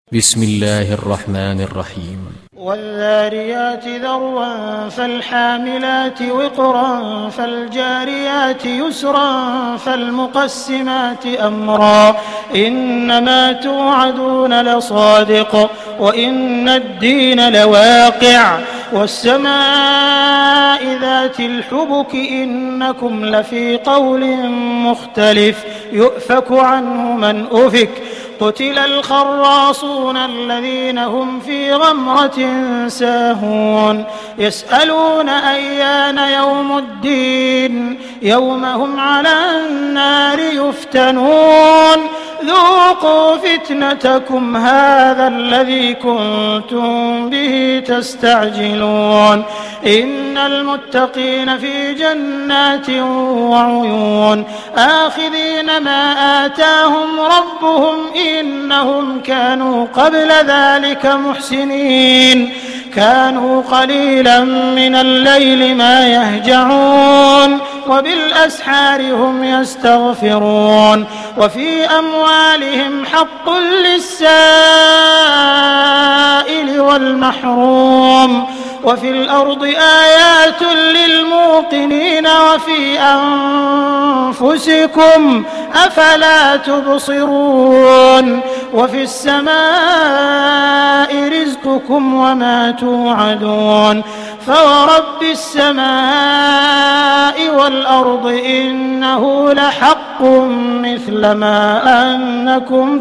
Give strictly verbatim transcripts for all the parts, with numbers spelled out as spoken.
بسم الله الرحمن الرحيم. والذاريات ذروا فالحاملات وقرا فالجاريات يسرا فالمقسمات أمرا إنما توعدون لصادق وإن الدين لواقع والسماء ذات الحبك إنكم لفي قول مختلف يؤفك عنه من أفك قتل الخراصون الذين هم في غمرة ساهون يسألون أيان يوم الدين يوم هم على النار يفتنون ذوقوا فتنتكم هذا الذي كنتم به تستعجلون إن المتقين في جنات وعيون آخذين ما آتاهم ربهم إنهم كانوا قبل ذلك محسنين كانوا قليلا من الليل ما يهجعون وبالأسحار هم يستغفرون وفي أموالهم حق للسائل والمحروم وفي الأرض آيات للموقنين وفي أنفسكم أفلا تبصرون وفي السماء رزقكم وما توعدون فورب السماء والأرض إنه لحق مثل ما أنكم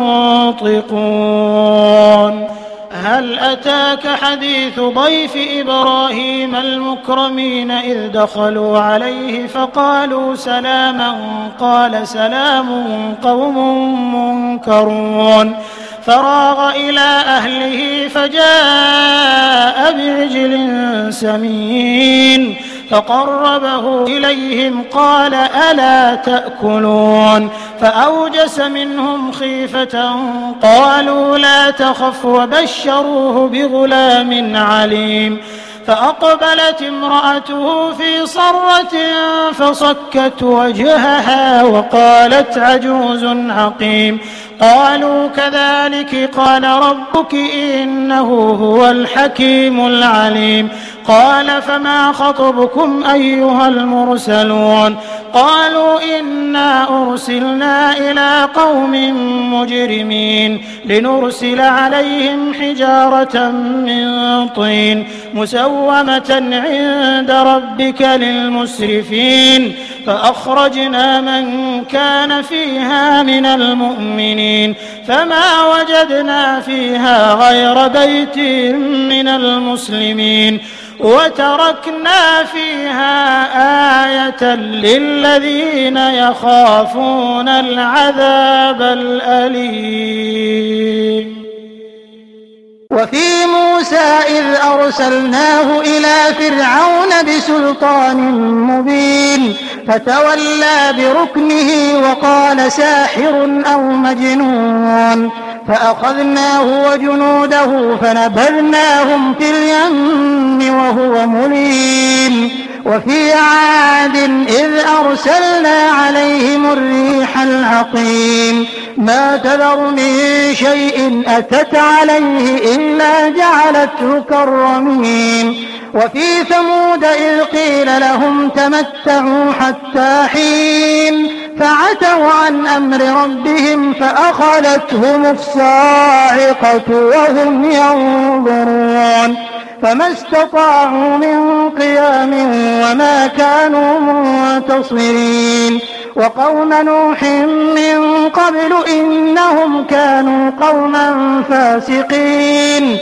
تنطقون هل أتاك حديث ضيف إبراهيم المكرمين إذ دخلوا عليه فقالوا سلاما قال سلام قوم منكرون فراغ إلى أهله فجاء بعجل سمين فقربه إليهم قال ألا تأكلون فأوجس منهم خيفة قالوا لا تخف وبشروه بغلام عليم فأقبلت امرأته في صرة فصكت وجهها وقالت عجوز عقيم قالوا كذلك قال ربك إنه هو الحكيم العليم قال فما خطبكم أيها المرسلون قالوا إنا أرسلنا إلى قوم مجرمين لنرسل عليهم حجارة من طين مسومة عند ربك للمسرفين فأخرجنا من كان فيها من المؤمنين فما وجدنا فيها غير بيت من المسلمين وتركنا فيها آية للذين يخافون العذاب الأليم. وفي موسى إذ أرسلناه إلى فرعون بسلطان مبين فتولى بركنه وقال ساحر أو مجنون فأخذناه وجنوده فنبذناهم في اليم وهو مليم. وفي عاد إذ أرسلنا عليهم الريح العقيم ما تذر من شيء أتت عليه إلا جعلته كالرميم. وفي ثمود إذ قيل لهم تمتعوا حتى حين فعتوا عن أمر ربهم فأخذتهم الصاعقة وهم ينظرون فما استطاعوا من قيام وما كانوا منتصرين. وقوم نوح من قبل إنهم كانوا قوما فاسقين.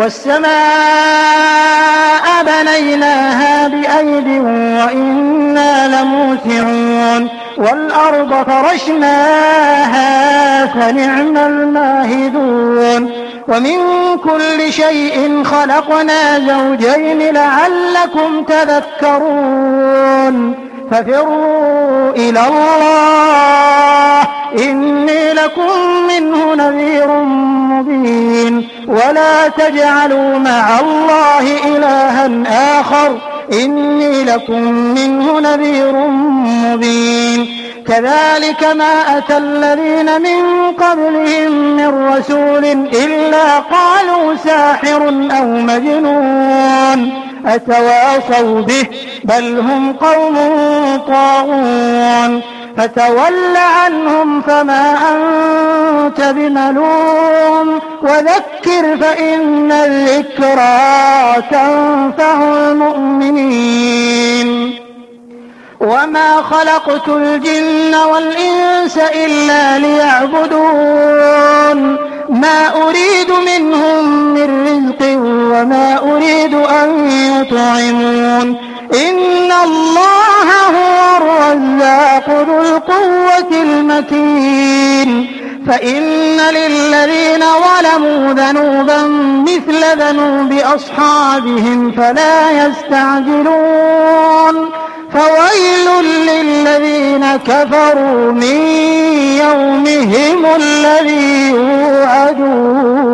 والسماء بنيناها بأيد وإنا لموسعون والأرض فرشناها فنعم الماهدون. ومن كل شيء خلقنا زوجين لعلكم تذكرون ففروا إلى الله إني لكم منه نذير مبين. ولا تجعلوا مع الله إلها آخر إني لكم منه نذير مبين. كذلك ما أتى الذين من قبلهم من رسول إلا قالوا ساحر أو مجنون أتواصوا به بل هم قوم طاغون فتول عنهم فما أنت بملوم وذكر فإن الذكرى تنفع المؤمنين وما خلقت الجن والإنس إلا ليعبدون ما أريد منهم من رزق وما أريد أن يطعمون إن الله هو الرزاق ذو القوة المتين فإن للذين ظلموا ذنوبا مثل ذنوب أصحابهم فلا يستعجلون فويل للذين كفروا من يومهم الذي يوعدون